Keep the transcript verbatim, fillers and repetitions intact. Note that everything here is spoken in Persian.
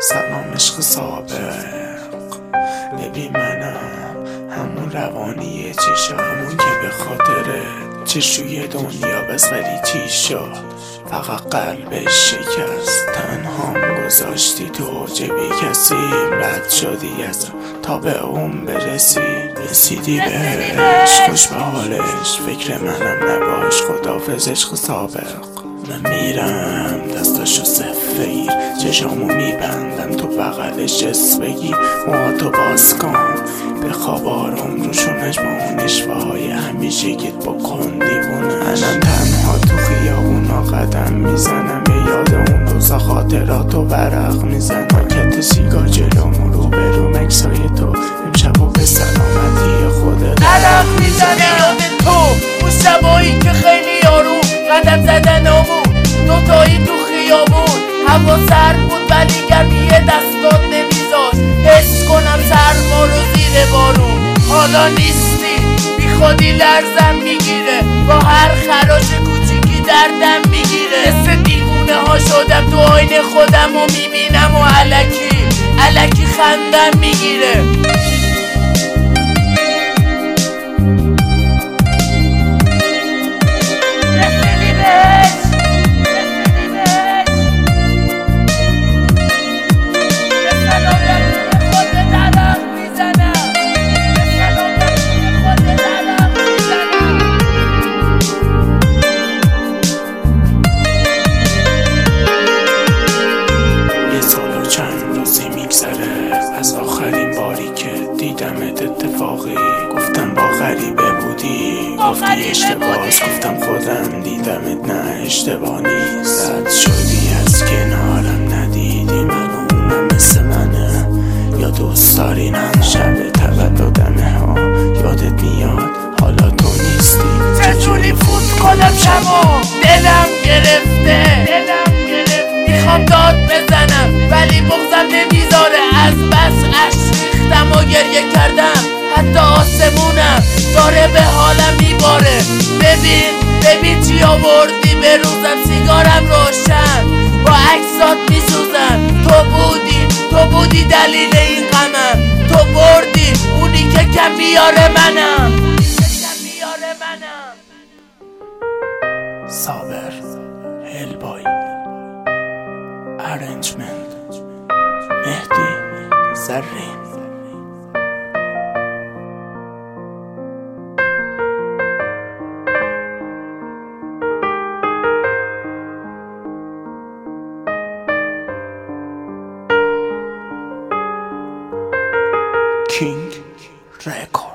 سلام عشق سابق، ببین منم همون روانی چشم، همون که به خاطر چشوی دنیا بس ولی چی شد، فقط قلبش شکست. تنهام گذاشتی تو جبی کسی، رد شدی از تا به اون برسی، رسیدی بهش خوش به حالش، فکر منم نباش خداحافظ عشق سابق. من میرم دستاشو سفیر، چشامو میبندم تو بغلش جس بگی، موهاتو باز کن به خواب آروم روشو نجمه و نشوه های همیشگیت بکن دیوونه. منم تنها تو خیابونا قدم میزنم، به یاد اون روزا خاطراتو ورق میزنم، پاکت سیگار جلوم رو برو مکسای تو، امشبا به سلامتی خودت عرق میزنم. یاد تو اون شبایی که خیلی آروم قدم زدنامون، دوتایی تو خیابون، هوا سرد بود ولی گرمی دستات نمیذاش حس کنم سرما رو زیر بارون. حالا نیستی بی خودی لرزم میگیره، با هر خراش کوچیکی دردم میگیره، مثل دیوونه ها شدم تو آینه خودم رو میبینم و علکی علکی خندم میگیره. از آخرین باری که دیدمت اتفاقی، گفتم با غریبه بودی، گفتی اشتباهست، گفتم خودم دیدمت نه اشتباه نیست. رد شدی از کنارم ندیدی منو، اونم مثل منه یا دوست داری نم، شب تولدمه ها یادت میاد حالا تو نیستی، چجوری فوت کنم شما دلم گرفته دلم گرفته میخوام داد بزنم ولی بغضم نمیذاره، از بس عشق ریختم و گریه کردم، حتی آسمونم داره به حالم میباره. ببین ببین چی آوردی به روزم، سیگارم روشن با عکسات میسوزم، تو بودی تو بودی دلیل این غمم، تو بردی اونی که کم بیاره منم بیاره منم. صابر هلبای ارنجمنت مهدی زرین. King Record.